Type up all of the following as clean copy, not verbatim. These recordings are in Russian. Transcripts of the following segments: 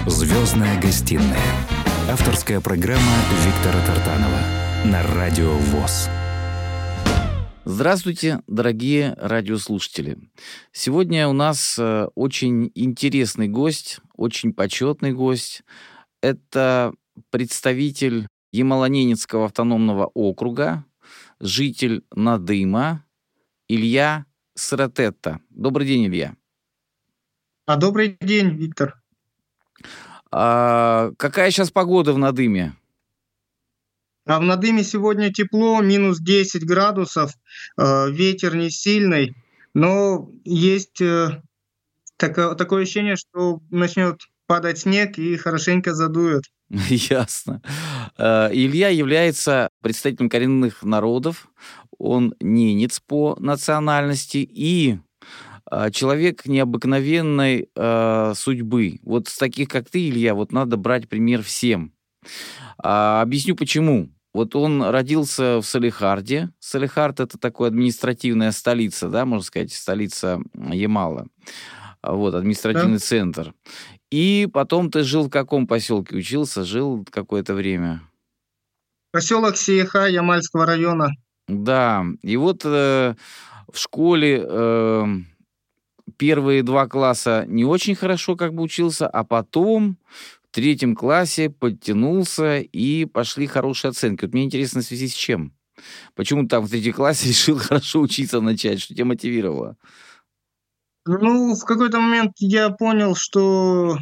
«Звездная гостиная». Авторская программа Виктора Тартанова на Радио ВОС. Здравствуйте, дорогие радиослушатели. Сегодня у нас очень интересный гость, очень почетный гость. Это представитель Ямало-Ненецкого автономного округа, житель Надыма Илья Сыратетта. Добрый день, Илья. Добрый день, Виктор. Какая сейчас погода в Надыме? В Надыме сегодня тепло, минус 10 градусов, ветер не сильный, но есть такое ощущение, что начнет падать снег и хорошенько задует. Ясно. Илья является представителем коренных народов, он ненец по национальности и человек необыкновенной судьбы. Вот с таких, как ты, Илья, вот надо брать пример всем. Объясню почему. Вот он родился в Салехарде. Салехард — это такая административная столица, да, можно сказать, столица Ямала. Вот, административный центр. И потом ты жил в каком поселке? Учился, жил какое-то время? Поселок Сеиха Ямальского района. Да, и вот в школе первые 2 класса не очень хорошо как бы учился, а потом в 3 классе подтянулся и пошли хорошие оценки. Вот мне интересно, в связи с чем? Почему ты там в 3 классе решил хорошо учиться начать? Что тебя мотивировало? В какой-то момент я понял, что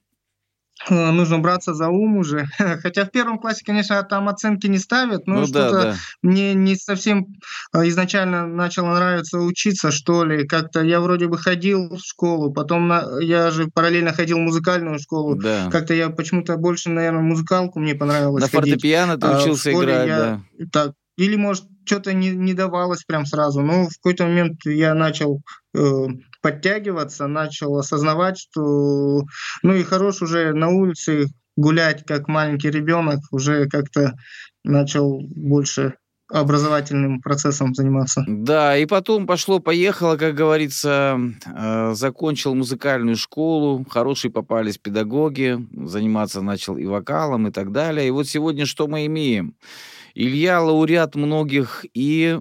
нужно браться за ум уже. Хотя в 1 классе, конечно, там оценки не ставят, но что-то мне не совсем изначально начало нравиться учиться, что ли. Как-то я вроде бы ходил в школу, потом я же параллельно ходил в музыкальную школу. Да. Как-то я почему-то больше, наверное, музыкалку мне понравилось на ходить. Фортепиано ты учился играть, да? Так, или, может, что-то не давалось прям сразу. Но в какой-то момент я начал подтягиваться, начал осознавать, что и хорош уже на улице гулять, как маленький ребенок, уже как-то начал больше образовательным процессом заниматься. Да, и потом пошло-поехало, как говорится, закончил музыкальную школу, хорошие попались педагоги, заниматься начал и вокалом, и так далее. И вот сегодня что мы имеем? Илья лауреат многих и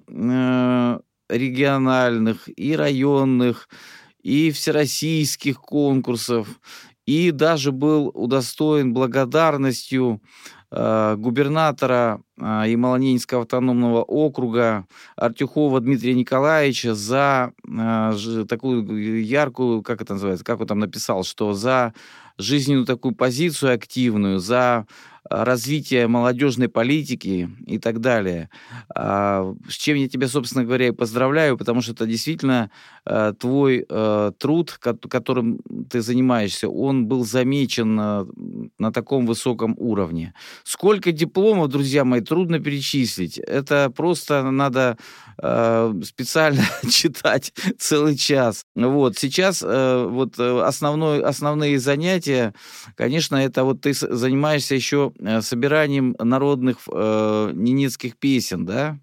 региональных, и районных, и всероссийских конкурсов, и даже был удостоен благодарностью губернатора Ямало-Ненецкого автономного округа Артюхова Дмитрия Николаевича за такую яркую, как это называется, как он там написал, что за жизненную такую позицию активную, за развитие молодежной политики и так далее. С чем я тебя, собственно говоря, и поздравляю, потому что это действительно твой труд, которым ты занимаешься, он был замечен на таком высоком уровне. Сколько дипломов, друзья мои, трудно перечислить. Это просто надо специально читать целый час. Вот. Сейчас основные занятия, конечно, это вот ты занимаешься еще собиранием народных ненецких песен, да?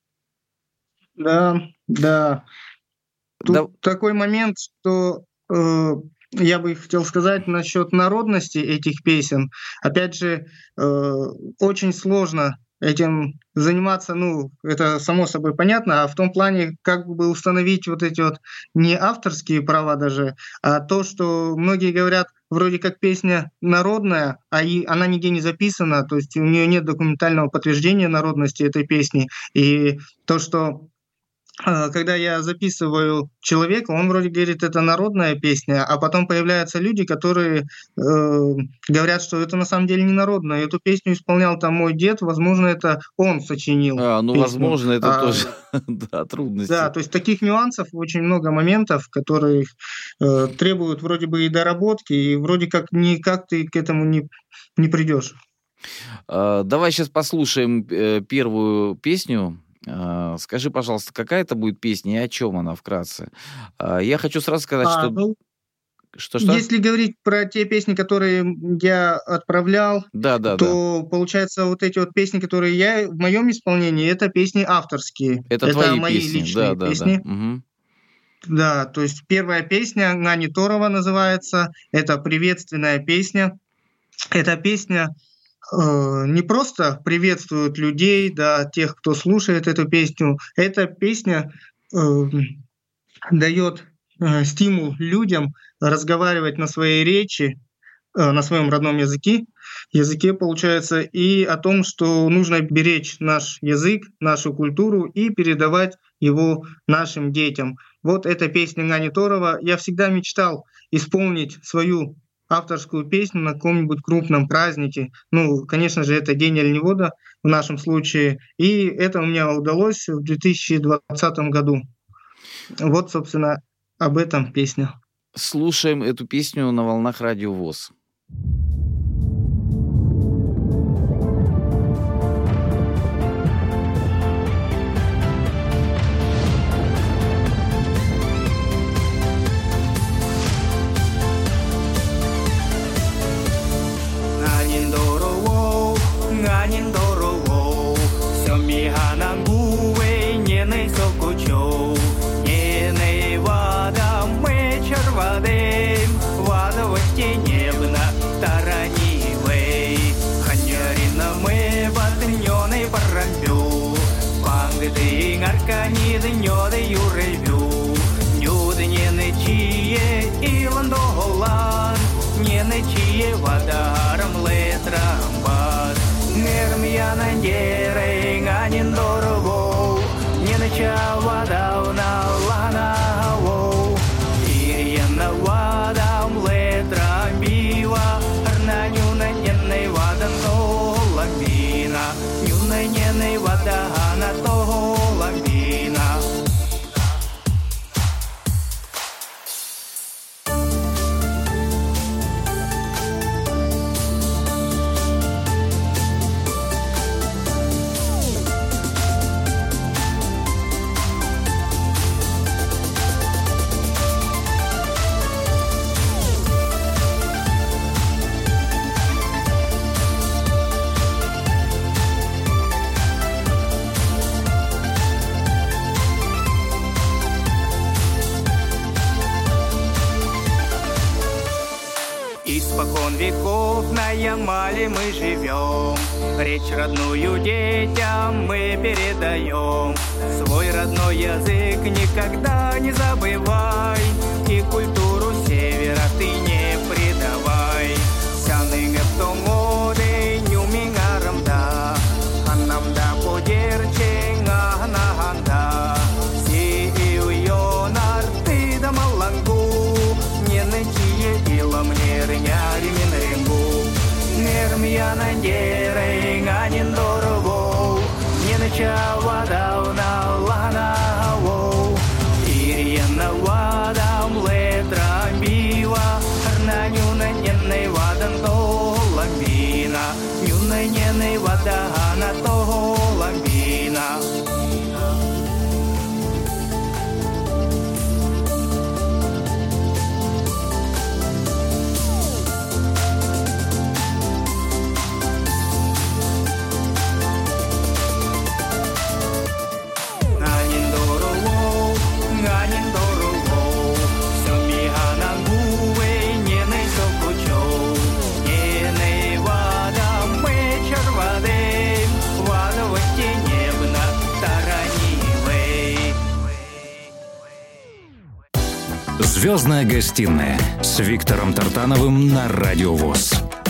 Да. Тут такой момент, что я бы хотел сказать насчет народности этих песен. Опять же, очень сложно этим заниматься, это само собой понятно, а в том плане, как бы установить вот эти вот не авторские права даже, а то, что многие говорят, вроде как песня народная, она нигде не записана, то есть у нее нет документального подтверждения народности этой песни, и то, что когда я записываю человека, он вроде говорит, это народная песня, а потом появляются люди, которые говорят, что это на самом деле не народная. Эту песню исполнял там мой дед, возможно, это он сочинил. песню. Возможно, это тоже трудности. Да, то есть таких нюансов очень много моментов, которые требуют вроде бы и доработки, и вроде как никак ты к этому не придешь. Давай сейчас послушаем первую песню. Скажи, пожалуйста, какая это будет песня и о чем она вкратце? Я хочу сразу сказать, что... Если говорить про те песни, которые я отправлял, то получается вот эти вот песни, которые я в моем исполнении, это песни авторские. Это твои мои песни. личные песни. Да. Угу. Да, то есть первая песня Гани Торова называется, это приветственная песня. эта песня не просто приветствует людей, да, тех, кто слушает эту песню. Эта песня дает стимул людям разговаривать на своей речи, на своем родном языке, получается, и о том, что нужно беречь наш язык, нашу культуру и передавать его нашим детям. Вот эта песня Гани Торова. Я всегда мечтал исполнить свою авторскую песню на каком-нибудь крупном празднике. Ну, конечно же, это День оленевода в нашем случае. И это у меня удалось в 2020 году. Вот, собственно, об этом песня. Слушаем эту песню на волнах Радио ВОС. Испокон веков на Ямале мы живем, речь родную детям мы передаем. Свой родной язык никогда не забывай, и культуру севера ты не предавай. Сяны гептомоды нюмингарам да, анам да подерче наханда. Си и уйонар ты да малангу, не нычие илом не рыняли минренгу. Нермья на дере ганин дорогу, не начала давна лана воу. Ирьяна вадам летра бива, на нюна ненной вадан то ламбина, нюна ненной вода на то ламбина. «Звездная гостиная» с Виктором Тартановым на Радио ВОС.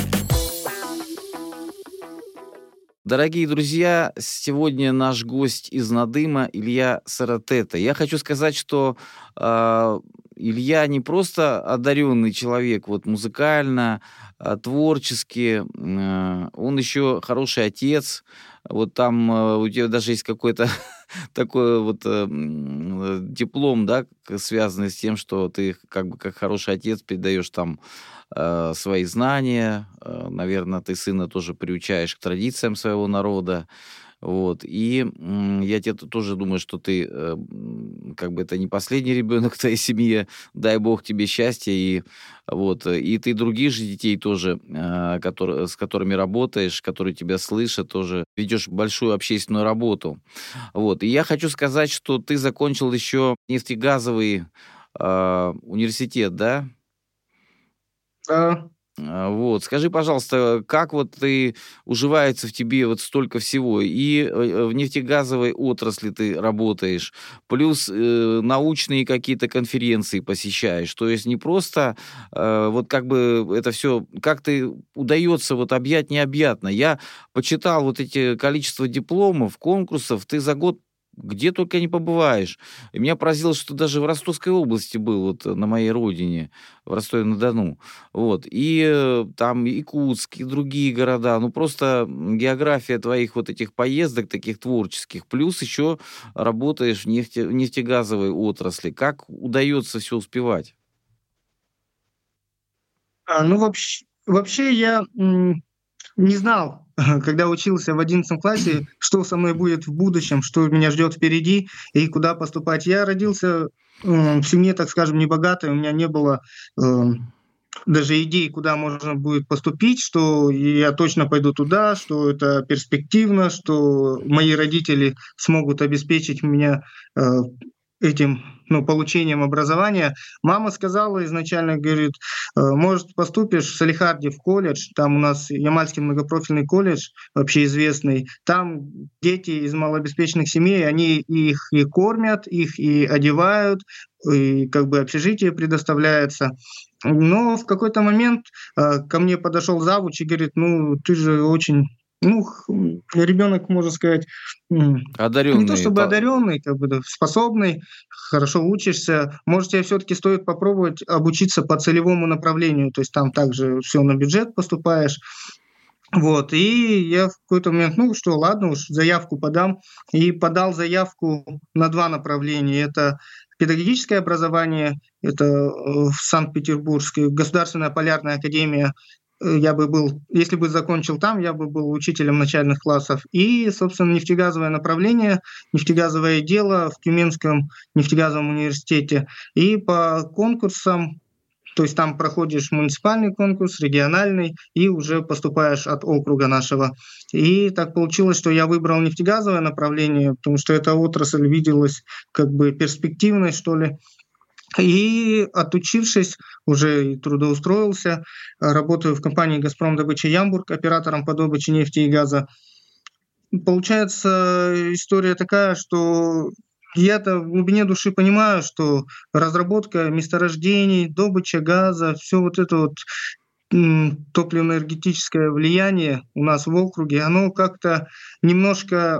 Дорогие друзья, сегодня наш гость из Надыма Илья Саратета. Я хочу сказать, что Илья не просто одаренный человек вот, музыкально, творчески, он еще хороший отец. Вот там у тебя даже есть какой-то такой вот диплом, да, связанный с тем, что ты как бы как хороший отец передаешь там свои знания. Наверное, ты сына тоже приучаешь к традициям своего народа. Вот. И я тебе тоже думаю, что ты как бы это не последний ребенок в твоей семье. Дай Бог тебе счастья. И, вот, и ты других же детей тоже, с которыми работаешь, которые тебя слышат, тоже ведешь большую общественную работу. Вот. И я хочу сказать, что ты закончил еще нефтегазовый университет, да? Да. Вот, скажи, пожалуйста, как вот уживается в тебе вот столько всего? И в нефтегазовой отрасли ты работаешь, плюс научные какие-то конференции посещаешь. То есть не просто вот как бы это все, как ты удается вот объять необъятно. Я почитал вот эти количество дипломов, конкурсов, ты за год где только не побываешь. И меня поразило, что даже в Ростовской области был, вот на моей родине, в Ростове-на-Дону. Вот. И там Якутск, и другие города. Ну, просто география твоих вот этих поездок, таких творческих. Плюс еще работаешь в нефтегазовой отрасли. Как удается все успевать? Вообще я не знал, когда учился в 11 классе, что со мной будет в будущем, что меня ждет впереди и куда поступать. Я родился в семье, так скажем, небогатой, у меня не было даже идей, куда можно будет поступить, что я точно пойду туда, что это перспективно, что мои родители смогут обеспечить меня этим получением образования. Мама сказала изначально, говорит, может, поступишь в Салехарде в колледж, там у нас Ямальский многопрофильный колледж, общеизвестный, там дети из малообеспеченных семей, они их и кормят, их и одевают, и как бы общежитие предоставляется. Но в какой-то момент ко мне подошел завуч и говорит, ты же очень... ребенок, можно сказать, одаренный, не то чтобы одаренный, как бы способный, хорошо учишься. Может, тебе все-таки стоит попробовать обучиться по целевому направлению, то есть там также все на бюджет поступаешь. Вот, и я в какой-то момент, ладно уж, заявку подам. И подал заявку на 2 направления. Это педагогическое образование, это в Санкт-Петербургской, Государственная полярная академия. Я бы был, если бы закончил там, я бы был учителем начальных классов. И, собственно, нефтегазовое направление, нефтегазовое дело в Тюменском нефтегазовом университете. И по конкурсам, то есть там проходишь муниципальный конкурс, региональный, и уже поступаешь от округа нашего. И так получилось, что я выбрал нефтегазовое направление, потому что эта отрасль виделась как бы перспективной, что ли. И отучившись, уже и трудоустроился, работаю в компании «Газпром добыча Ямбург», оператором по добыче нефти и газа. Получается история такая, что я-то в глубине души понимаю, что разработка месторождений, добыча газа, все вот это вот топливно-энергетическое влияние у нас в округе, оно как-то немножко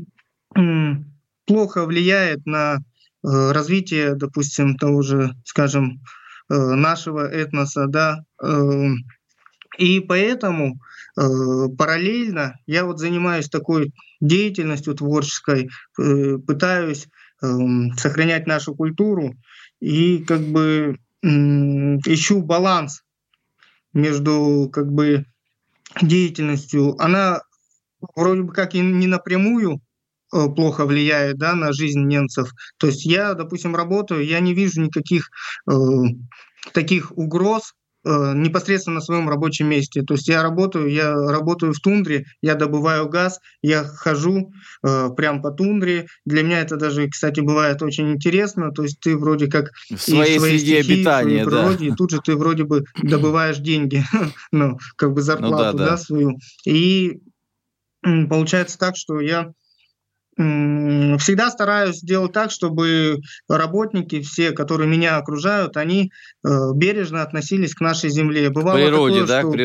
плохо влияет на развитие, допустим, того же, скажем, нашего этноса, да, и поэтому параллельно я вот занимаюсь такой деятельностью творческой, пытаюсь сохранять нашу культуру и как бы ищу баланс между как бы деятельностью. Она вроде бы как и не напрямую плохо влияет, да, на жизнь немцев. То есть я, допустим, работаю, я не вижу никаких таких угроз непосредственно на своем рабочем месте. То есть я работаю в тундре, я добываю газ, я хожу прям по тундре. Для меня это даже, кстати, бывает очень интересно. То есть ты вроде как в своей среде обитания, в своей природе, и тут же ты вроде бы добываешь деньги, как бы зарплату, да, свою. И получается так, что я всегда стараюсь сделать так, чтобы работники, все, которые меня окружают, они бережно относились к нашей земле. Бывало природе, такое, что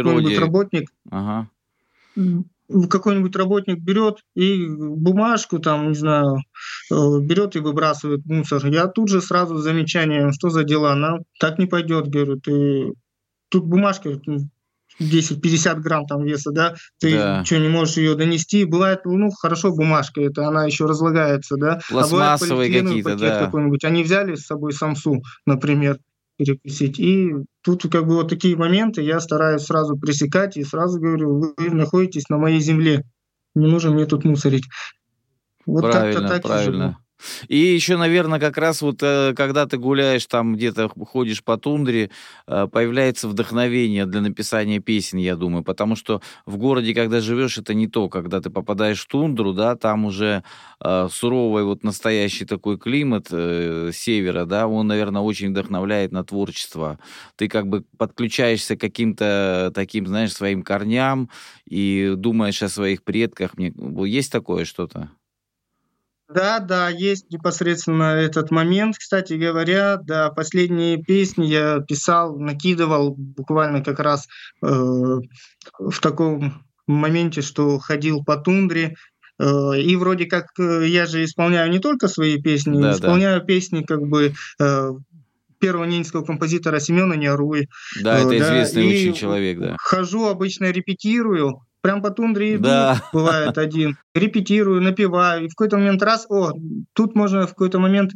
какой-нибудь работник берет и бумажку, там, не знаю, берет и выбрасывает мусор. Я тут же сразу с замечанием, что за дела, так не пойдет, говорю, тут бумажка 10-50 грамм там веса, да, ты что, не можешь ее донести. Бывает, хорошо, бумажка, это она еще разлагается, да. Пластмассовые какие-то, да. Какой-нибудь. Они взяли с собой самсу, например, перекусить. И тут как бы вот такие моменты я стараюсь сразу пресекать и сразу говорю, вы находитесь на моей земле, не нужно мне тут мусорить. Вот правильно, как-то так правильно. И еще, наверное, как раз вот когда ты гуляешь там, где-то ходишь по тундре, появляется вдохновение для написания песен, я думаю, потому что в городе, когда живешь, это не то, когда ты попадаешь в тундру, да, там уже суровый вот настоящий такой климат севера, да, он, наверное, очень вдохновляет на творчество. Ты как бы подключаешься к каким-то таким, знаешь, своим корням и думаешь о своих предках. Есть такое что-то? Да, есть непосредственно этот момент. Кстати говоря, да, последние песни я писал, накидывал буквально как раз в таком моменте, что ходил по тундре. И вроде как я же исполняю не только свои песни, исполняю песни как бы первого ненецкого композитора Семена Няруи. Да, это известный очень человек, да. Хожу, обычно репетирую. Прям по тундре иду, бывает один, репетирую, напеваю, и в какой-то момент тут можно в какой-то момент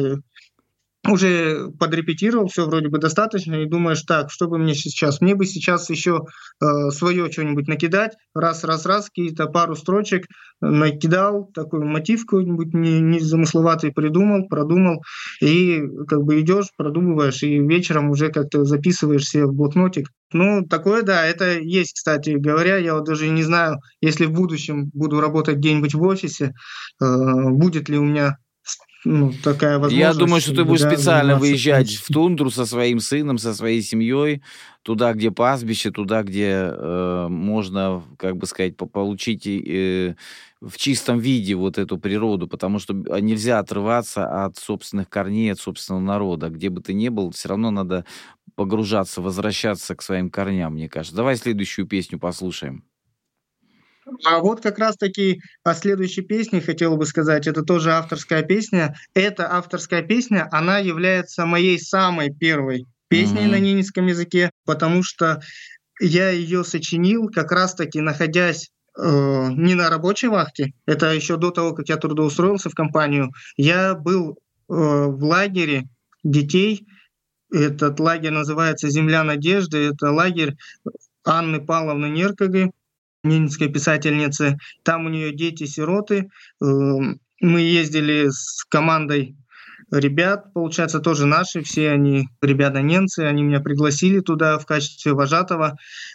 уже подрепетировал, все вроде бы достаточно, и думаешь, так, что бы мне сейчас? Мне бы сейчас еще свое что-нибудь накидать, раз, какие-то пару строчек накидал, такой мотив какой-нибудь незамысловатый придумал, продумал, и как бы идешь, продумываешь, и вечером уже как-то записываешь себе в блокнотик. Ну, такое, да, это есть, кстати говоря, я вот даже не знаю, если в будущем буду работать где-нибудь в офисе, будет ли у меня такая возможность. Я думаю, что ты будешь специально выезжать в тундру со своим сыном, со своей семьей, туда, где пастбище, туда, где можно, как бы сказать, получить в чистом виде вот эту природу, потому что нельзя отрываться от собственных корней, от собственного народа. Где бы ты ни был, все равно надо погружаться, возвращаться к своим корням, мне кажется. Давай следующую песню послушаем. А вот как раз-таки о следующей песне хотел бы сказать. Это тоже авторская песня. Эта авторская песня, она является моей самой первой песней на ненецком языке, потому что я ее сочинил как раз-таки находясь не на рабочей вахте. Это еще до того, как я трудоустроился в компанию. Я был в лагере детей. Этот лагерь называется «Земля надежды». Это лагерь Анны Павловны Неркаги, ненецкой писательницы. Там у нее дети-сироты. Мы ездили с командой ребят, получается, тоже наши, все они ребята-ненцы, они меня пригласили туда в качестве вожатого.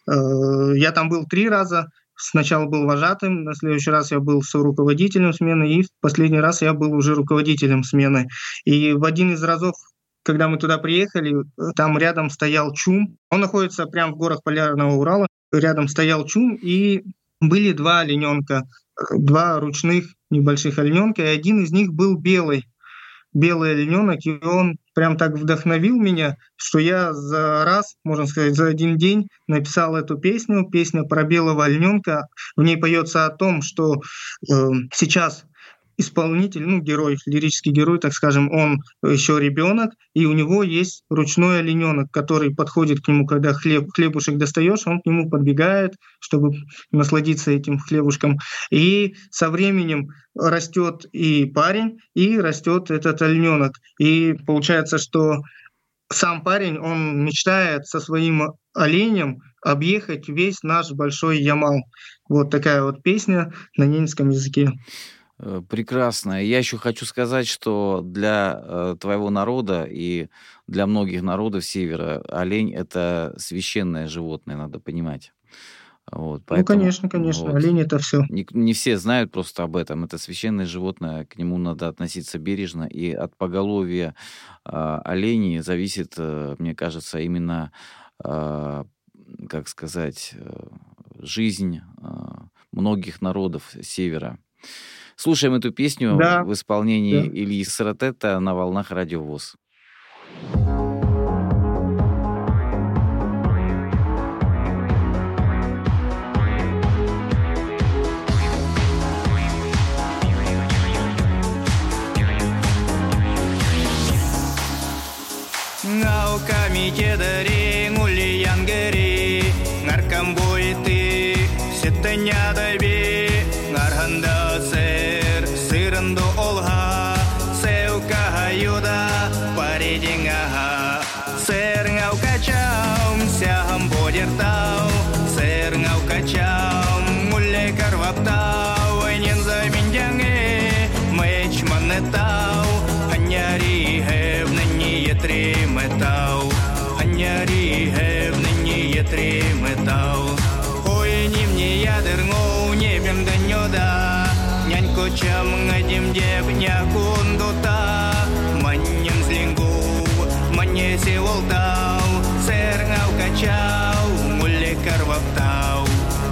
Я там был 3 раза. Сначала был вожатым, на следующий раз я был руководителем смены, и в последний раз я был уже руководителем смены. И в один из разов, когда мы туда приехали, там рядом стоял чум. Он находится прямо в горах Полярного Урала. Рядом стоял чум, и были 2 олененка, 2 ручных небольших олененка, и один из них был белый олененок, и он прям так вдохновил меня, что я за раз, можно сказать, за один день написал эту песню. Песня про белого олененка. В ней поется о том, что сейчас исполнитель, герой, лирический герой, так скажем, он еще ребенок, и у него есть ручной олененок, который подходит к нему, когда хлебушек достаешь, он к нему подбегает, чтобы насладиться этим хлебушком. И со временем растет и парень, и растет этот олененок. И получается, что сам парень, он мечтает со своим оленем объехать весь наш большой Ямал. Вот такая вот песня на ненецком языке. Прекрасно. Я еще хочу сказать, что для твоего народа и для многих народов Севера олень — это священное животное, надо понимать. Вот, поэтому, конечно. Вот, олень — это все. Не все знают просто об этом. Это священное животное, к нему надо относиться бережно. И от поголовья оленей зависит, мне кажется, именно, как сказать, жизнь многих народов Севера. Слушаем эту песню в исполнении Ильи Саратетта на волнах Радио ВОС. Науками дедари, мулиянгери, наркамбой ты, сетаня дайби, нарханда сер, сырынду олга, сеука хаюда, паридингаха, сер ngaukacham, сяхам бодертау, сер ngaukacham, мулей карваптау, ненза миндянге, мэч манета. tàu ôi nim nhẹ ya der ngô nhẹ bem dan nyoda nhan ko cham ngay dim dep nya kun do ta man nyam slingu man ye se voltau ser ngau kachau mulle karvap tau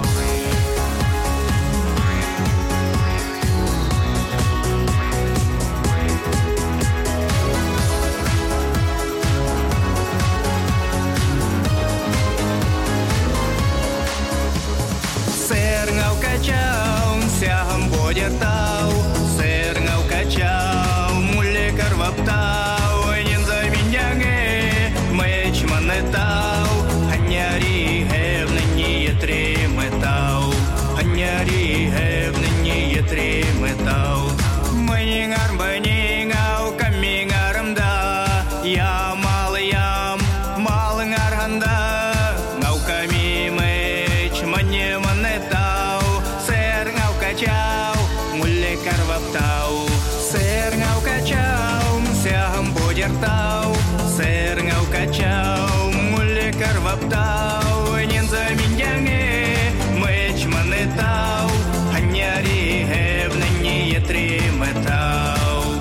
Kachau, siaham bodyar tau, ser ngau kachau, mulle karvap tau, nin za minyange, mech manetau, hanyari hevnani yetri metau, hanyari hevnani yetri metau, maningar baningau kamingaram da, ya malingar handa, ngau kami mech manye manetau. Kachau, mulle karvap tau, ser ngau kachau, siaham bodyar tau, ser ngau kachau, mulle karvap tau, nin za minyange, mech manetau, hanyari hevnani yetri metau.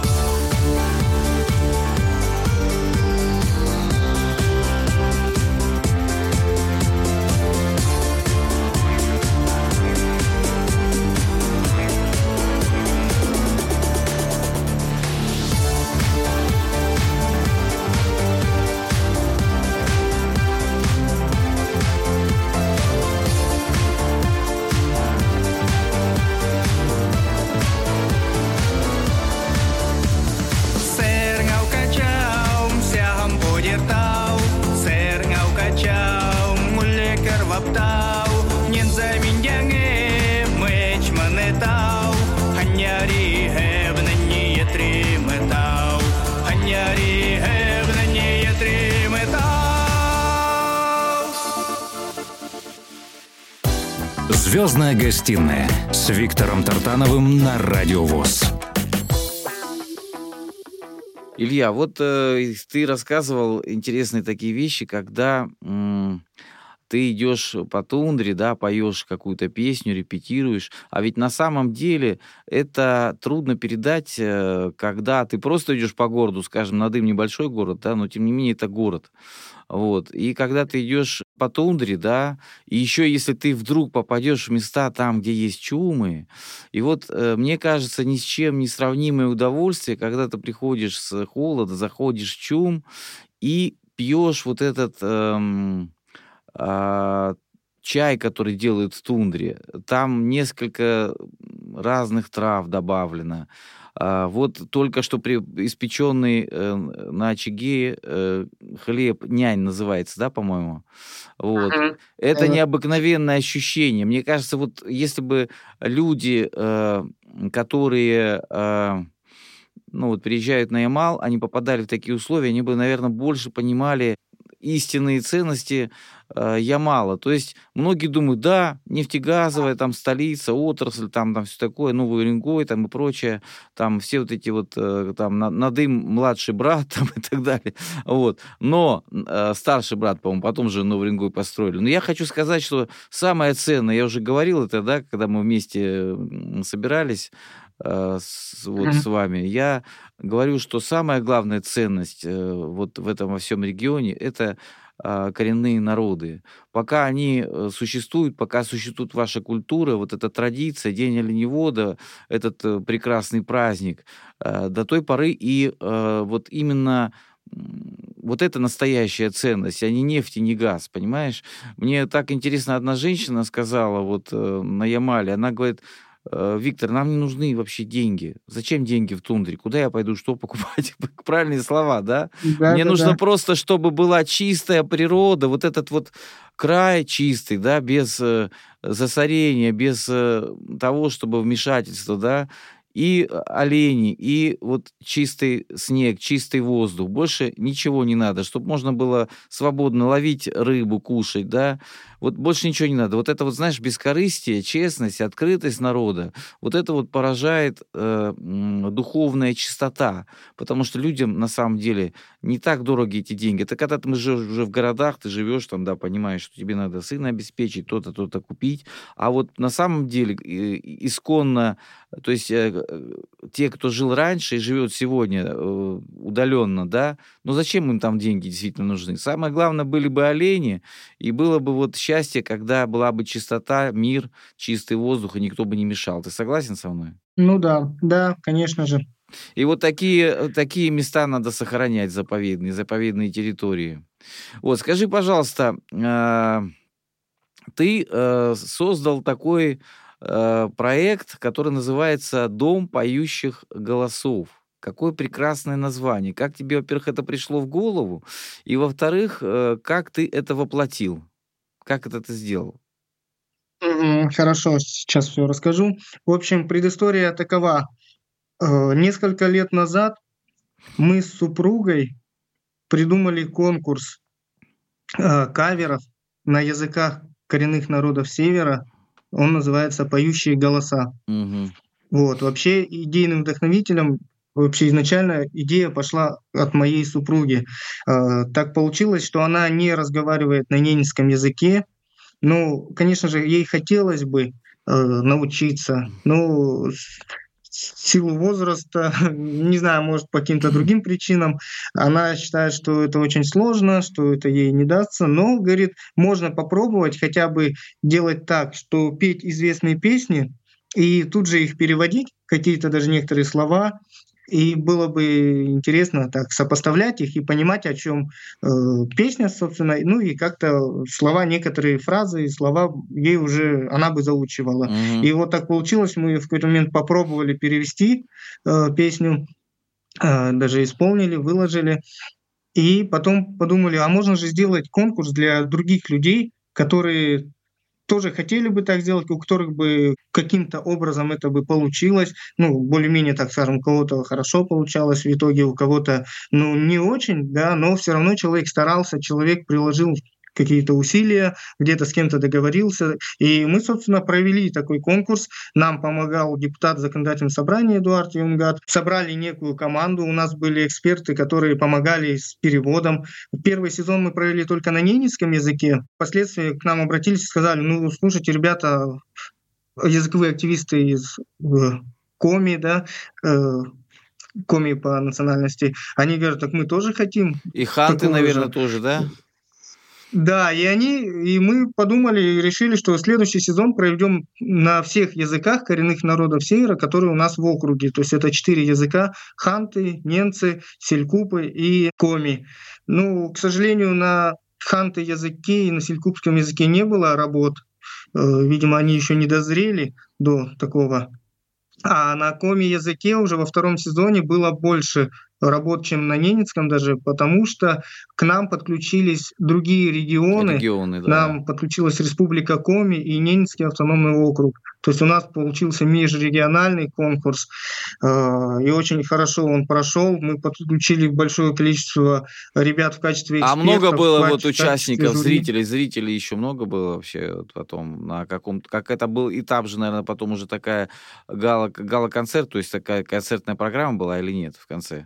«Звездная гостиная» с Виктором Тартановым на Радио ВОС. Илья, вот ты рассказывал интересные такие вещи, когда ты идешь по тундре, да, поешь какую-то песню, репетируешь, а ведь на самом деле это трудно передать, когда ты просто идешь по городу, скажем, Надым небольшой город, да, но тем не менее это город. Вот. И когда ты идешь по тундре, да, и еще если ты вдруг попадешь в места там, где есть чумы, и вот мне кажется, ни с чем не сравнимое удовольствие, когда ты приходишь с холода, заходишь в чум и пьешь вот этот чай, который делают в тундре. Там несколько разных трав добавлено. Вот только что испеченный на очаге хлеб, нянь называется, да, по-моему? Вот. Это необыкновенное ощущение. Мне кажется, вот если бы люди, которые вот, приезжают на Ямал, они попадали в такие условия, они бы, наверное, больше понимали истинные ценности Ямала. То есть многие думают, да, нефтегазовая там столица, отрасль, там все такое, Новый Уренгой там и прочее, там все вот эти вот, там Надым младший брат там и так далее. Вот. Но старший брат, по-моему, потом же Новый Уренгой построили. Но я хочу сказать, что самое ценное, я уже говорил это, да, когда мы вместе собирались с вами, я говорю, что самая главная ценность вот в этом во всем регионе — это коренные народы. Пока они существуют, пока существует ваша культура, вот эта традиция, День оленевода, этот прекрасный праздник, до той поры и вот именно вот это настоящая ценность, а не нефть и не газ, понимаешь? Мне так интересно, одна женщина сказала вот на Ямале, она говорит: Виктор, нам не нужны вообще деньги. Зачем деньги в тундре? Куда я пойду, что покупать? Правильные слова, да? Мне нужно просто, чтобы была чистая природа, вот этот вот край чистый, да, без засорения, без того, чтобы вмешательства, да. и олени, и вот чистый снег, чистый воздух. Больше ничего не надо, чтобы можно было свободно ловить рыбу, кушать, да. Вот больше ничего не надо. Вот это вот, знаешь, бескорыстие, честность, открытость народа, вот это вот поражает духовная чистота, потому что людям на самом деле не так дороги эти деньги. Это когда ты уже в городах, ты живешь там, да, понимаешь, что тебе надо сына обеспечить, то-то, то-то купить. А вот на самом деле исконно, то есть те, кто жил раньше и живет сегодня удаленно, да, ну зачем им там деньги действительно нужны? Самое главное, были бы олени, и было бы вот счастье, когда была бы чистота, мир, чистый воздух, и никто бы не мешал. Ты согласен со мной? Ну да, конечно же. И вот такие места надо сохранять, заповедные территории. Вот, скажи, пожалуйста, ты создал такой проект, который называется «Дом поющих голосов». Какое прекрасное название. Как тебе, во-первых, это пришло в голову? И, во-вторых, как ты это воплотил? Как это ты сделал? Хорошо, сейчас все расскажу. В общем, предыстория такова. Несколько лет назад мы с супругой придумали конкурс каверов на языках коренных народов Севера. Он называется «Поющие голоса». Угу. Вот. Вообще идейным вдохновителем, вообще изначально идея пошла от моей супруги. Так получилось, что она не разговаривает на ненецком языке. Ну, конечно же, ей хотелось бы научиться, но в силу возраста, не знаю, может, по каким-то другим причинам, она считает, что это очень сложно, что это ей не дастся, но, говорит, можно попробовать хотя бы делать так, что петь известные песни и тут же их переводить, какие-то даже некоторые слова, и было бы интересно так сопоставлять их и понимать, о чем песня, собственно, ну и как-то слова, некоторые фразы, слова ей уже она бы заучивала. Мгм. И вот так получилось, мы в какой-то момент попробовали перевести песню, даже исполнили, выложили, и потом подумали, а можно же сделать конкурс для других людей, которые тоже хотели бы так сделать, у которых бы каким-то образом это бы получилось, ну, более-менее, так скажем, у кого-то хорошо получалось в итоге, у кого-то, ну, не очень, да, но все равно человек старался, человек приложил какие-то усилия, где-то с кем-то договорился. И мы, собственно, провели такой конкурс. Нам помогал депутат законодательного собрания Эдуард Юнгат. Собрали некую команду. У нас были эксперты, которые помогали с переводом. Первый сезон мы провели только на ненецком языке. Впоследствии к нам обратились и сказали, ну, слушайте, ребята, языковые активисты из Коми, да, Коми по национальности, они говорят, так мы тоже хотим. И ханты, такого наверное, же. тоже, да? Да, и мы подумали и решили, что следующий сезон проведем на всех языках коренных народов Севера, которые у нас в округе. То есть это 4 языка: ханты, ненцы, селькупы и коми. Ну, к сожалению, на ханты языке и на селькупском языке не было работ. Видимо, они еще не дозрели до такого. А на коми языке уже во втором сезоне было больше работ, чем на ненецком даже, потому что к нам подключились другие регионы. Да. Нам подключилась Республика Коми и Ненецкий автономный округ. То есть у нас получился межрегиональный конкурс, и очень хорошо он прошел. Мы подключили большое количество ребят в качестве экспертов. А много было вот участников, зрителей еще много было вообще вот потом на каком-то, как это был этап же, наверное, потом уже такая гала-концерт, то есть такая концертная программа была или нет в конце?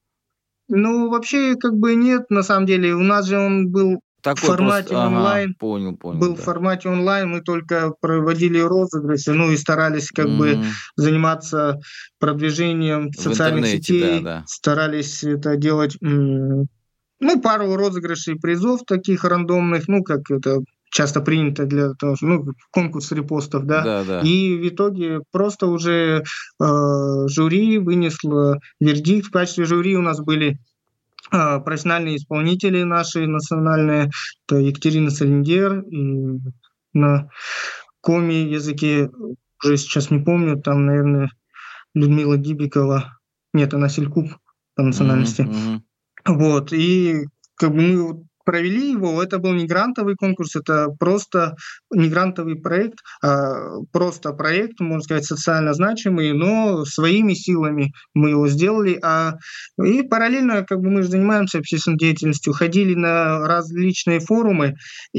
Ну, вообще, как бы нет, на самом деле. У нас же он был такой в формате онлайн. Понял. Был в формате онлайн, мы только проводили розыгрыши, ну и старались как бы заниматься продвижением социальных сетей. Да. Старались это делать, ну, пару розыгрышей призов таких рандомных, ну, как это часто принято для того, ну, конкурс репостов, да. Да. И в итоге просто уже жюри вынесло вердикт. В качестве жюри у нас были профессиональные исполнители наши национальные, это Екатерина Салендер, и на коми языке, уже сейчас не помню, там, наверное, Людмила Гибикова, нет, она селькуп по национальности. Вот, и как бы мы провели его. Это был не грантовый конкурс, это просто не грантовый проект, а просто проект, можно сказать, социально значимый, но своими силами мы его сделали. И параллельно мы же занимаемся общественной деятельностью, ходили на различные форумы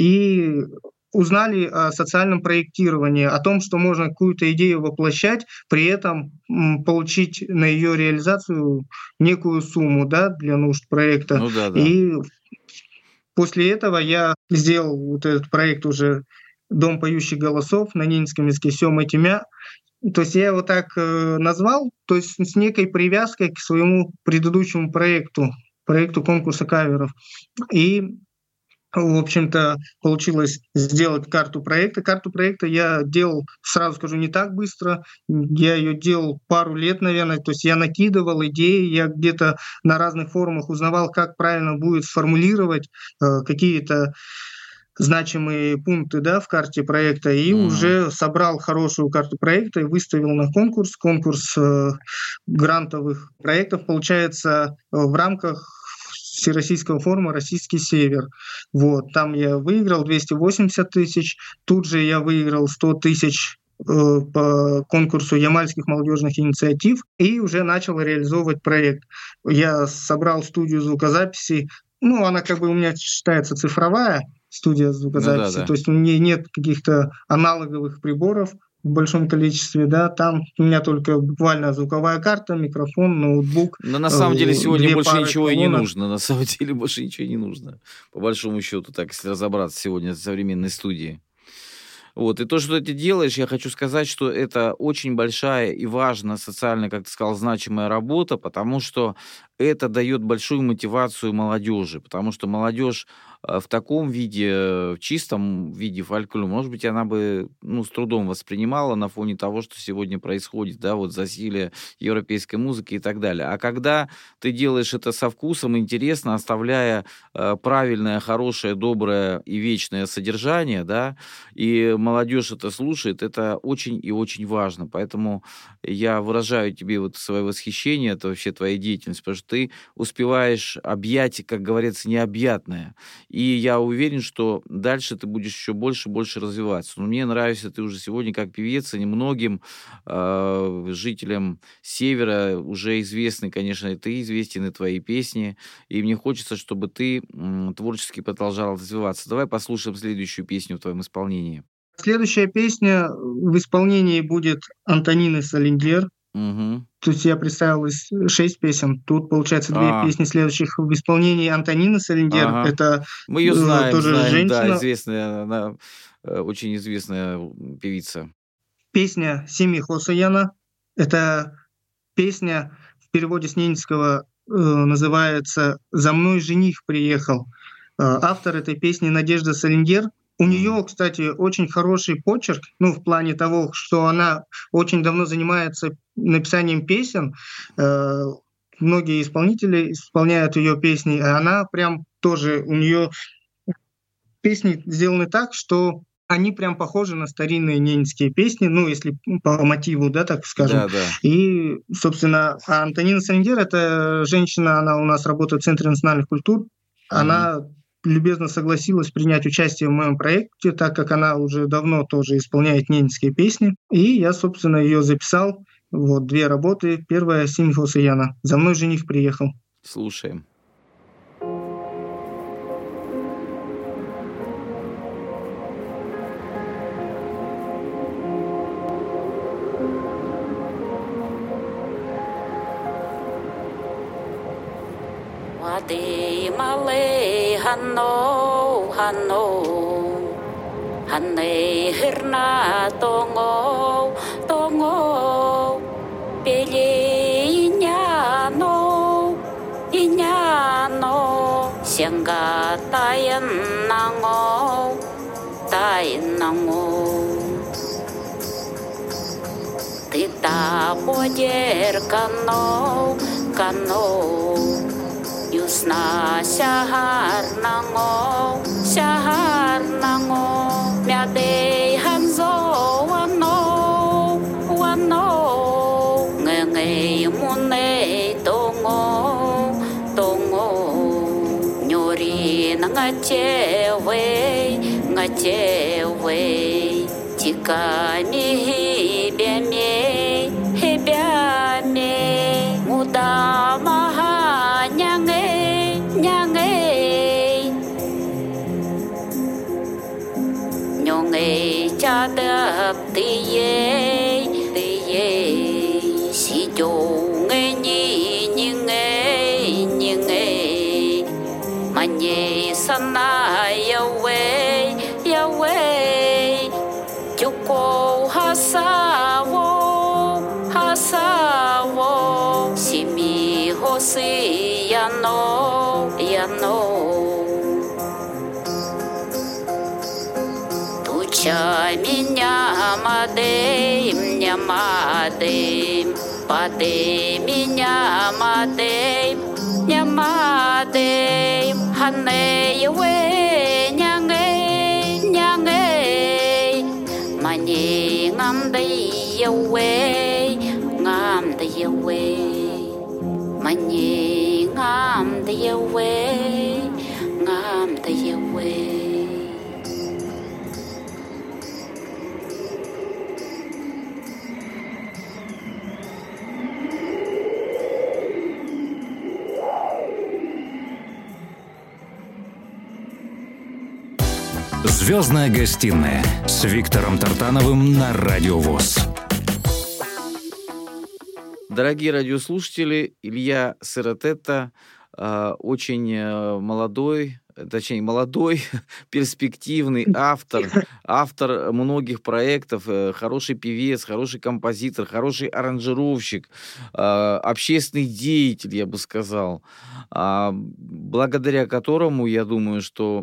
и узнали о социальном проектировании, о том, что можно какую-то идею воплощать, при этом получить на ее реализацию некую сумму, для нужд проекта. Ну, да. И после этого я сделал вот этот проект уже «Дом поющих голосов» на ненецком языке «Сёма Тимя». То есть я его так назвал, то есть с некой привязкой к своему предыдущему проекту конкурса каверов. И в общем-то, получилось сделать карту проекта. Карту проекта я делал, сразу скажу, не так быстро. Я ее делал пару лет, наверное. То есть я накидывал идеи, я где-то на разных форумах узнавал, как правильно будет сформулировать какие-то значимые пункты в карте проекта, и уже собрал хорошую карту проекта и выставил на конкурс грантовых проектов, получается, в рамках Всероссийского форума «Российский север». Там я выиграл 280 тысяч, тут же я выиграл 100 тысяч по конкурсу ямальских молодежных инициатив и уже начал реализовывать проект. Я собрал студию звукозаписи, она у меня считается цифровая студия звукозаписи, то есть у нее нет каких-то аналоговых приборов в большом количестве, там у меня только буквально звуковая карта, микрофон, ноутбук. Но на самом деле сегодня больше ничего и не нужно. На самом деле больше ничего не нужно. По большому счету, так, если разобраться сегодня в современной студии. И то, что ты делаешь, я хочу сказать, что это очень большая и важная социально, как ты сказал, значимая работа, потому что это дает большую мотивацию молодежи, потому что молодежь в таком виде, в чистом виде фольклора, может быть, она бы с трудом воспринимала на фоне того, что сегодня происходит, засилие европейской музыки и так далее. А когда ты делаешь это со вкусом, интересно, оставляя правильное, хорошее, доброе и вечное содержание, и молодежь это слушает, это очень и очень важно. Поэтому я выражаю тебе свое восхищение, это вообще твоя деятельность, потому что ты успеваешь объять, как говорится, необъятное. И я уверен, что дальше ты будешь еще больше и больше развиваться. Но мне нравится, ты уже сегодня как певец, и многим жителям Севера уже известны, конечно, и ты известен, и твои песни. И мне хочется, чтобы ты творчески продолжал развиваться. Давай послушаем следующую песню в твоем исполнении. Следующая песня в исполнении будет Антонины Салиндер. Угу. То есть я представил 6 песен. Тут, получается, 2 песни следующих в исполнении Антонины Салиндер. Ага. Это мы ее знаем, тоже женщина. Да, известная, она очень известная певица. Песня Семи Хосаяна. Это песня в переводе с ненецкого называется «За мной жених приехал». Автор этой песни Надежда Салиндер. У нее, кстати, очень хороший почерк, в плане того, что она очень давно занимается написанием песен. Многие исполнители исполняют ее песни, а она прям тоже, у нее песни сделаны так, что они прям похожи на старинные ненецкие песни, если по мотиву, так скажем. Да. И, собственно, Антонина Салиндер, это женщина, она у нас работает в Центре национальных культур, она любезно согласилась принять участие в моем проекте, так как она уже давно тоже исполняет ненецкие песни. И я, собственно, ее записал. 2 работы. Первая — «Семи Хосаяна». «За мной жених приехал». Слушаем. Hanno, hanne hirna tongo, pele inyano, sianga tayan nango, tita poder kano, Yusna syahar nango, miade hanzo wano, ngenge mune tongo, nyori nangachi тевей, тиками хибями, мудама нянге, нёнге чадап тие, сидёнге нинге, мане сана Yahweh, Joko hasawo, simi hosi yano, tucha меня мадем, паде меня мадем, hane Yahweh, nyange, mani ngam day Yahweh, mani ngam day Yahweh. «Звездная гостиная» с Виктором Тартановым на Радио ВОС. Дорогие радиослушатели, Илья Сыротета очень молодой, перспективный автор многих проектов, хороший певец, хороший композитор, хороший аранжировщик, общественный деятель, я бы сказал, благодаря которому, я думаю, что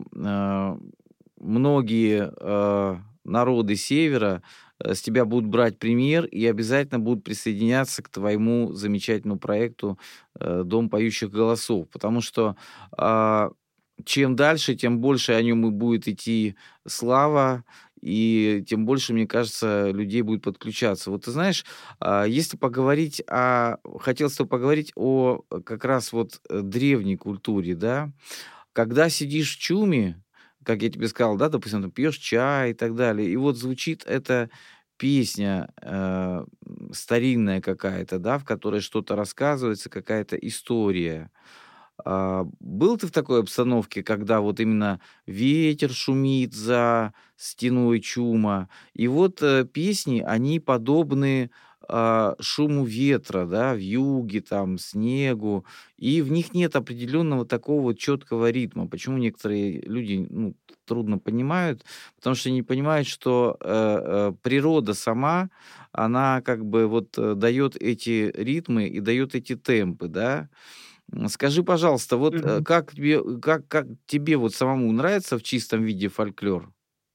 многие народы Севера с тебя будут брать пример и обязательно будут присоединяться к твоему замечательному проекту «Дом поющих голосов». Потому что чем дальше, тем больше о нем и будет идти слава, и тем больше, мне кажется, людей будет подключаться. Вот ты знаешь, если поговорить хотел с тобой поговорить о как раз вот древней культуре, да, когда сидишь в чуме, как я тебе сказал, да, допустим, ты пьешь чай и так далее, и вот звучит эта песня старинная какая-то, да, в которой что-то рассказывается, какая-то история. Был ты в такой обстановке, когда вот именно ветер шумит за стеной чума, и вот песни, они подобны шуму ветра, да, вьюге, там, снегу, и в них нет определенного такого четкого ритма. Почему некоторые люди, трудно понимают? Потому что не понимают, что природа сама, она как бы вот дает эти ритмы и дает эти темпы, да. Скажи, пожалуйста, вот как тебе вот самому нравится в чистом виде фольклор?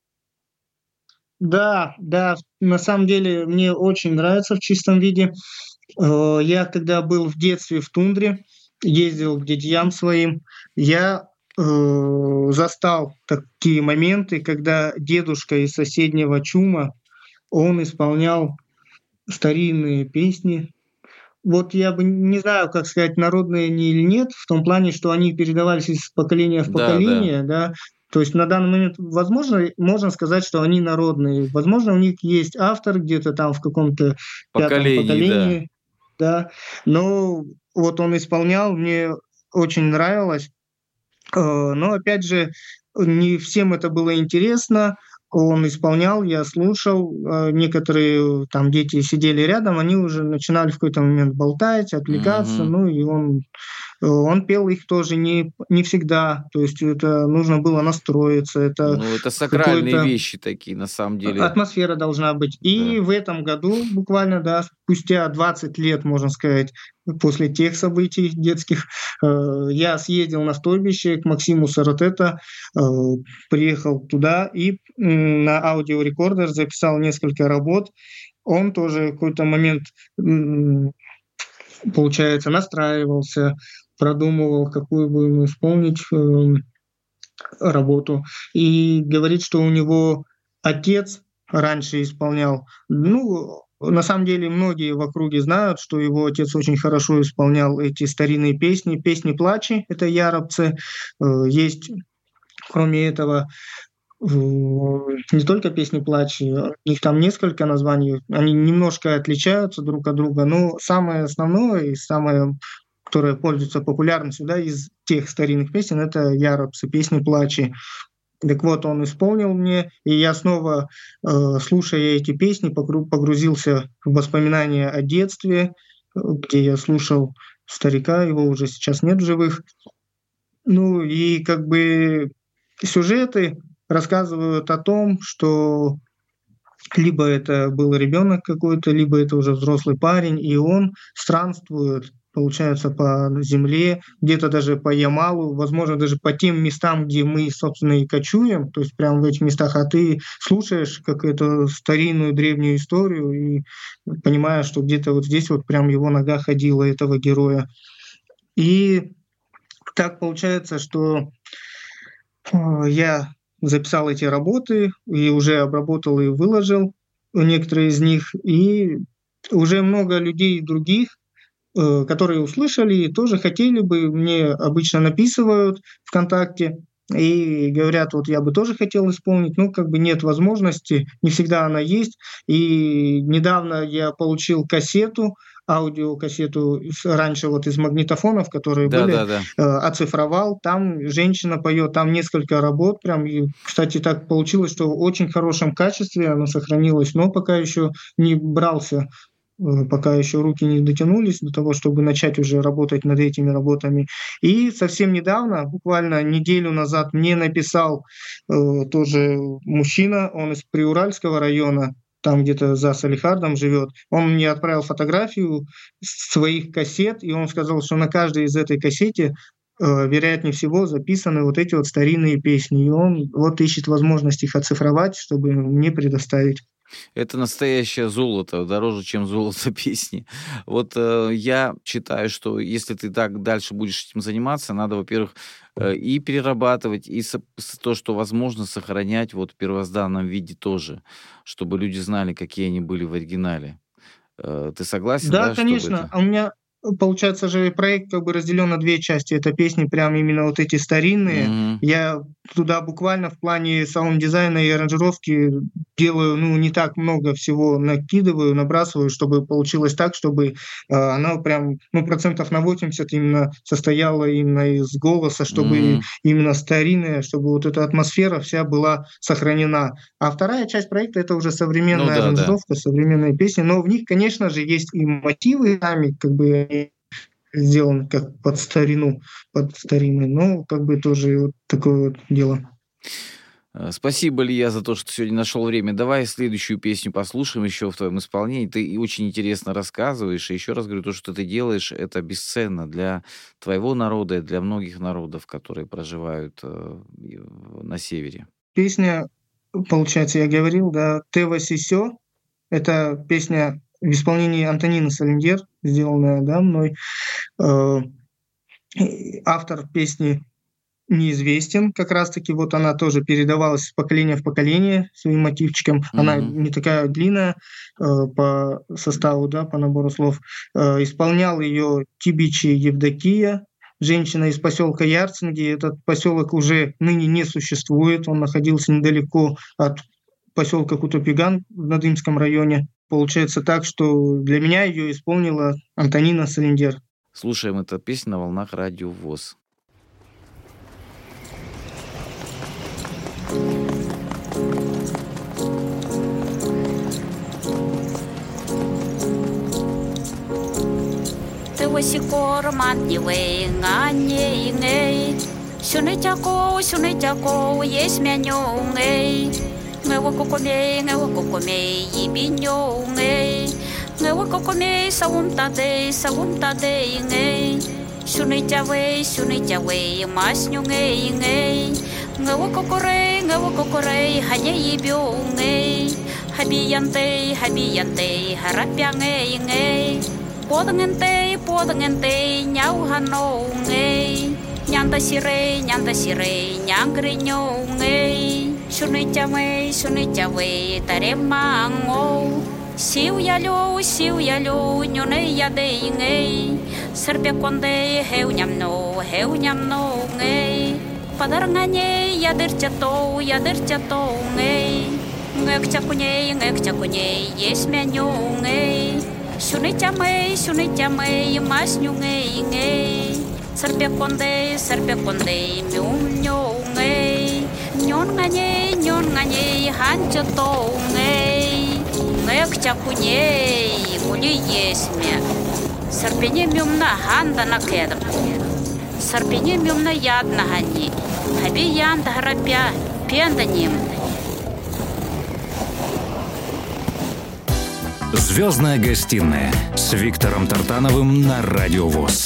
Да, на самом деле мне очень нравится в чистом виде. Я когда был в детстве в тундре, ездил к дядьям своим, я застал такие моменты, когда дедушка из соседнего чума, он исполнял старинные песни. Вот я бы не знаю, как сказать, народные они или нет, в том плане, что они передавались из поколения в поколение, да. То есть на данный момент, возможно, можно сказать, что они народные. Возможно, у них есть автор где-то там в каком-то пятом поколении. Да. Но вот он исполнял, мне очень нравилось. Но, опять же, не всем это было интересно. Он исполнял, я слушал. Некоторые там дети сидели рядом, они уже начинали в какой-то момент болтать, отвлекаться. И он пел их тоже не всегда. То есть это нужно было настроиться. Это сакральные вещи такие, на самом деле. Атмосфера должна быть. И в этом году буквально, да, спустя 20 лет, можно сказать, после тех событий детских, я съездил на стойбище к Максиму Сыротета, приехал туда и на аудиорекордер записал несколько работ. Он тоже в какой-то момент, получается, настраивался, продумывал, какую бы ему исполнить работу. И говорит, что у него отец раньше исполнял. На самом деле многие в округе знают, что его отец очень хорошо исполнял эти старинные песни. Песни плачи, это яробцы. Есть, кроме этого, не только песни «Плач», их там несколько названий, они немножко отличаются друг от друга, но самое основное и самое, которое пользуется популярностью, да, из тех старинных песен, это Яропсы, песни «Плачи». Так вот, он исполнил мне, и я снова, слушая эти песни, погрузился в воспоминания о детстве, где я слушал старика, его уже сейчас нет в живых. Ну и как бы сюжеты рассказывают о том, что либо это был ребенок какой-то, либо это уже взрослый парень, и он странствует, получается, по земле, где-то даже по Ямалу, возможно, даже по тем местам, где мы, собственно, и кочуем, то есть прямо в этих местах, а ты слушаешь какую-то старинную древнюю историю и понимаешь, что где-то вот здесь вот прям его нога ходила, этого героя. И так получается, что я записал эти работы и уже обработал и выложил некоторые из них, и уже много людей других, которые услышали и тоже хотели бы, мне обычно написывают ВКонтакте и говорят, вот я бы тоже хотел исполнить, но как бы нет возможности, не всегда она есть. И недавно я получил кассету, аудиокассету раньше вот из магнитофонов, которые были, оцифровал, там женщина поет, там несколько работ прям, и, кстати, так получилось, что в очень хорошем качестве оно сохранилось, но пока еще не брался, пока еще руки не дотянулись до того, чтобы начать уже работать над этими работами. И совсем недавно, буквально неделю назад, мне написал тоже мужчина, он из Приуральского района, там где-то за Салихардом живет. Он мне отправил фотографию своих кассет, и он сказал, что на каждой из этой кассете, вероятнее всего, записаны вот эти вот старинные песни. И он вот ищет возможность их оцифровать, чтобы мне предоставить. Это настоящее золото, дороже, чем золото песни. Вот я считаю, что если ты так дальше будешь этим заниматься, надо, во-первых, и перерабатывать, и то, что возможно, сохранять вот в первозданном виде тоже, чтобы люди знали, какие они были в оригинале. Ты согласен? Да, конечно. А у меня, получается же, проект как бы разделен на две части. Это песни прям именно вот эти старинные. Mm-hmm. Я туда буквально в плане саунд-дизайна и аранжировки делаю, не так много всего накидываю, набрасываю, чтобы получилось так, чтобы она прям, процентов на 80 именно состояла именно из голоса, чтобы именно старинная, чтобы вот эта атмосфера вся была сохранена. А вторая часть проекта — это уже современная аранжировка, современные песни, но в них, конечно же, есть и мотивы сами, как бы сделаны как под старину, под старинный, но как бы тоже вот такое вот дело. Спасибо, Илья, за то, что ты сегодня нашел время. Давай следующую песню послушаем еще в твоем исполнении. Ты очень интересно рассказываешь. И еще раз говорю, то, что ты делаешь, это бесценно для твоего народа и для многих народов, которые проживают на севере. Песня, получается, я говорил, да, «Тева Сисё». Это песня в исполнении Антонины Салиндер, сделанная, да, мной. Автор песни неизвестен, как раз-таки вот она тоже передавалась с поколения в поколение своим мотивчиком. Она не такая длинная по составу, да, по набору слов. Исполнял ее Тибичи Евдокия, женщина из поселка Ярцинги. Этот поселок уже ныне не существует, он находился недалеко от поселка Кутупиган в Надымском районе. Получается так, что для меня ее исполнила Антонина Салиндер. Слушаем эту песню на волнах Радио ВОС. Te wasikor matniwe nganye nge Shune chako yes menyo nge Ngewa kokome yibinyo nge Ngewa kokome sawumtade nge Shune chawe masnyo nge Ngewa kokore hanye yibyo nge Habiyante harapya nge Podangente nhau hano nge Nyanda sire nyangre nyo nge Shune chawe taremango Siu yalo nyone yade nge Serbia konde heu nyamno nge Padarnganye yadir chato ngay. Ngek chakunye yes menyo ngay. Shuni chamay mas ngay. Serpe konde myunyo ngay. Nyon nganye hancho to ngay. Ngek chakunye muli yes me. Serpenye myumna handa na kedam. Серпение мёмна яд на гани, хаби ян тахрапя пенданим. Звездная гостиная с Виктором Тартановым на Радио ВОС.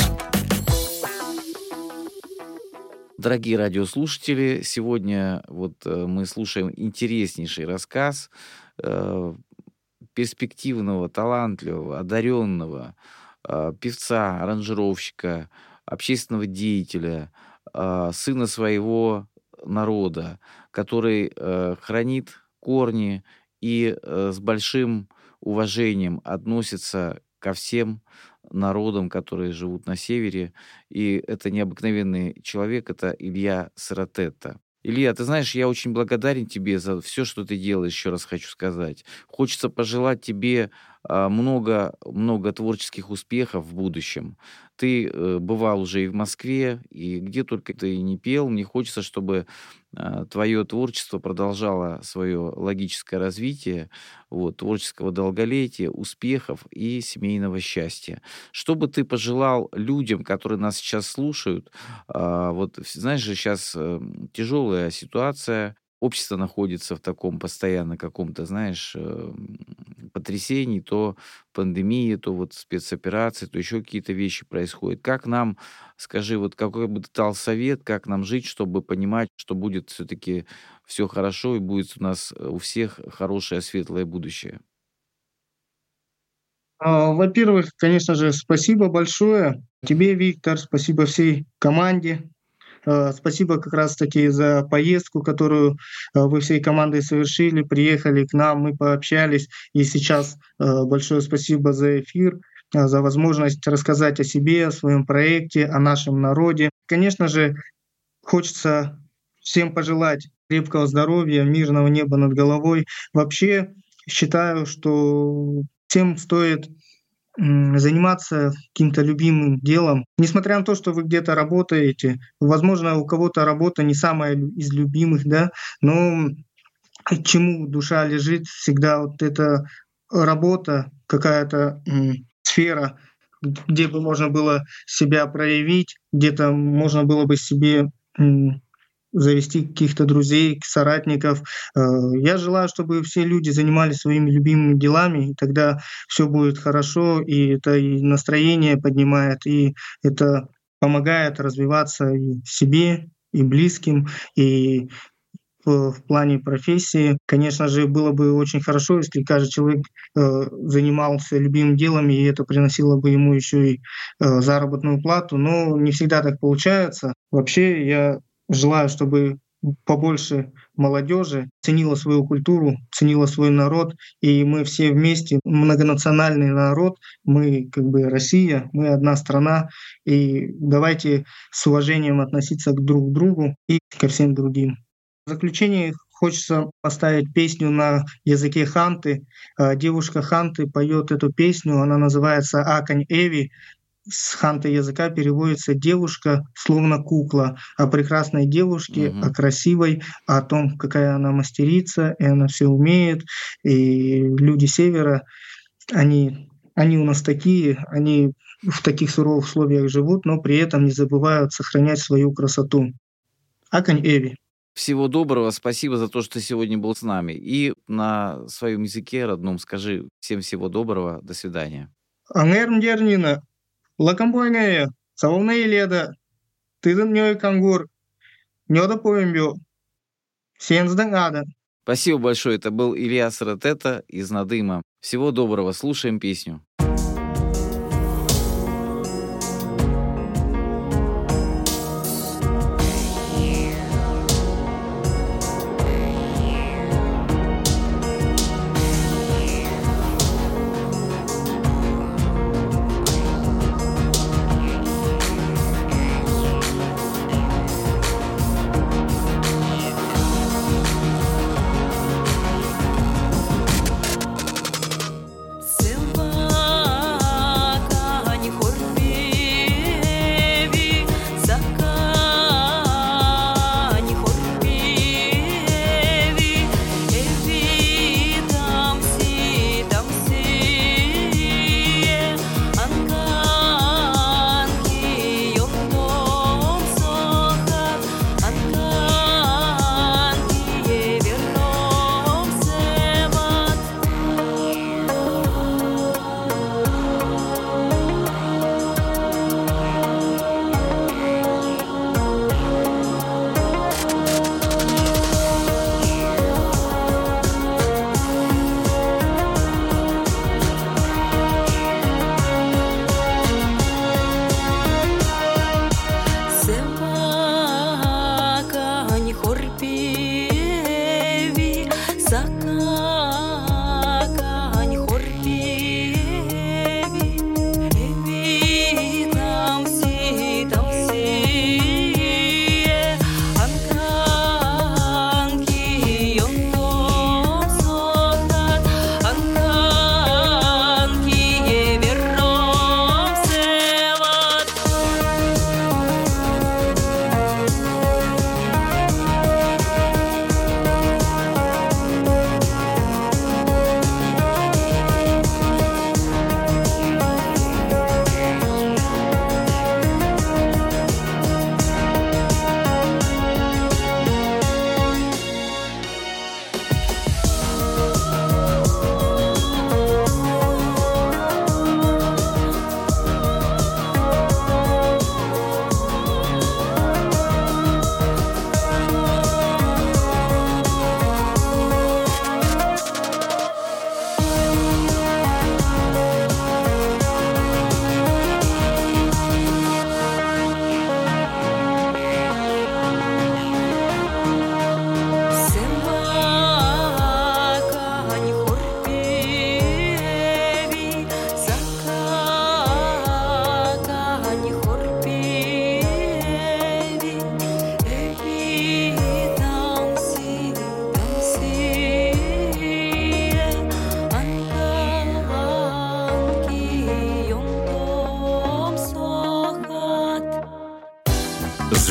Дорогие радиослушатели, сегодня мы слушаем интереснейший рассказ перспективного, талантливого, одаренного певца, аранжировщика, общественного деятеля, сына своего народа, который хранит корни и с большим уважением относится ко всем народам, которые живут на севере. И это необыкновенный человек, это Илья Саратетта. Илья, ты знаешь, я очень благодарен тебе за все, что ты делаешь, еще раз хочу сказать. Хочется пожелать тебе много творческих успехов в будущем. Ты бывал уже и в Москве, и где только ты не пел. Мне хочется, чтобы твое творчество продолжало свое логическое развитие, творческого долголетия, успехов и семейного счастья. Что бы ты пожелал людям, которые нас сейчас слушают? Знаешь же, сейчас тяжелая ситуация. Общество находится в таком постоянно каком-то, знаешь, потрясении, то пандемия, то спецоперации, то еще какие-то вещи происходят. Как нам, скажи, какой бы ты дал совет, как нам жить, чтобы понимать, что будет все-таки все хорошо и будет у нас у всех хорошее, светлое будущее? Во-первых, конечно же, спасибо большое тебе, Виктор, спасибо всей команде. Спасибо как раз-таки за поездку, которую вы всей командой совершили, приехали к нам, мы пообщались. И сейчас большое спасибо за эфир, за возможность рассказать о себе, о своем проекте, о нашем народе. Конечно же, хочется всем пожелать крепкого здоровья, мирного неба над головой. Вообще считаю, что всем стоит заниматься каким-то любимым делом. Несмотря на то, что вы где-то работаете, возможно, у кого-то работа не самая из любимых, да, но к чему душа лежит, всегда эта работа, какая-то сфера, где бы можно было себя проявить, где-то можно было бы себе завести каких-то друзей, соратников. Я желаю, чтобы все люди занимались своими любимыми делами, и тогда все будет хорошо, и это и настроение поднимает, и это помогает развиваться и себе, и близким, и в плане профессии. Конечно же, было бы очень хорошо, если каждый человек занимался любимым делом, и это приносило бы ему еще и заработную плату, но не всегда так получается. Вообще, я желаю, чтобы побольше молодежи ценила свою культуру, ценила свой народ, и мы все вместе, многонациональный народ, мы Россия, мы одна страна, и давайте с уважением относиться друг к другу и ко всем другим. В заключение хочется поставить песню на языке ханты. Девушка ханты поет эту песню, она называется «Акань Эви». С ханты языка переводится «девушка словно кукла», о прекрасной девушке, о красивой, о том, какая она мастерица, и она все умеет. И люди севера, они у нас такие, они в таких суровых условиях живут, но при этом не забывают сохранять свою красоту. Акань Эви. Всего доброго, спасибо за то, что ты сегодня был с нами. И на своем языке родном скажи всем всего доброго, до свидания. Ангермдернина. Лакамбойная, Савовная леда, тыдын нёй кангур, нёда поембю, сенздың ада. Спасибо большое, это был Илья Саратетта из Надыма. Всего доброго, слушаем песню.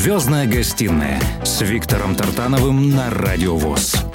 «Звездная гостиная» с Виктором Тартановым на Радио ВОС.